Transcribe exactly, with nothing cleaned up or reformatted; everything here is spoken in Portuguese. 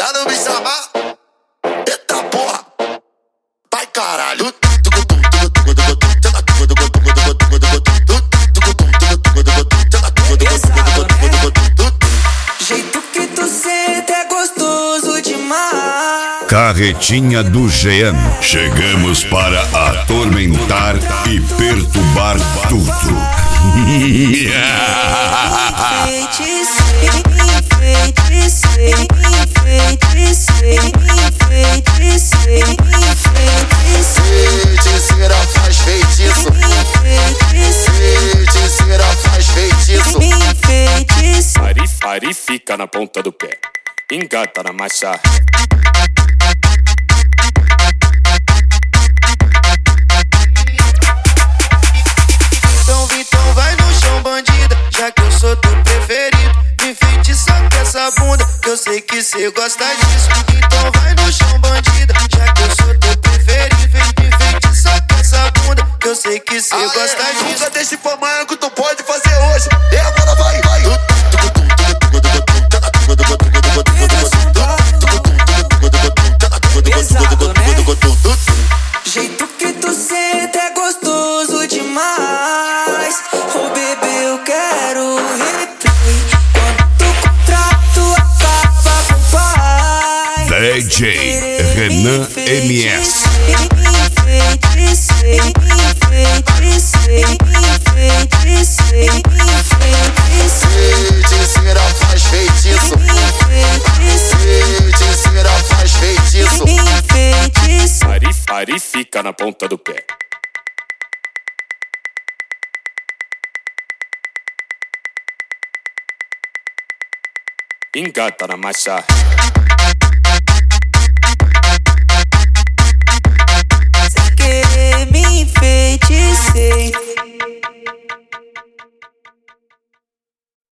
Pra não me chamar, eita porra, vai caralho. Jeito que tu senta é gostoso demais. Carretinha do G M. Chegamos para atormentar e perturbar tudo. Feiticeira faz feitiço. Feiticeira faz feitiço. Ari, Ari fica na ponta do pé, engata na marcha. Então, Vitão, vai no chão, bandida, já que eu sou teu preferido. Me feitiça com essa bunda, que eu sei que cê gosta disso. Então vai no chão, bandida, já que eu sou teu preferido. Me feitiça com essa bunda, que eu sei que cê gosta disso. Nunca deixe pra amanhã que tu pode fazer hoje. E agora vai, vai. Jeito que tu senta é gostoso demais. Oh, bebê, eu quero replay. Quando o contrato acaba com o pai. D J Renan M S. Feiticeira faz feitiço. Feiticeira faz feitiço. Ari, Ari fica na ponta do pé. Engata na marcha.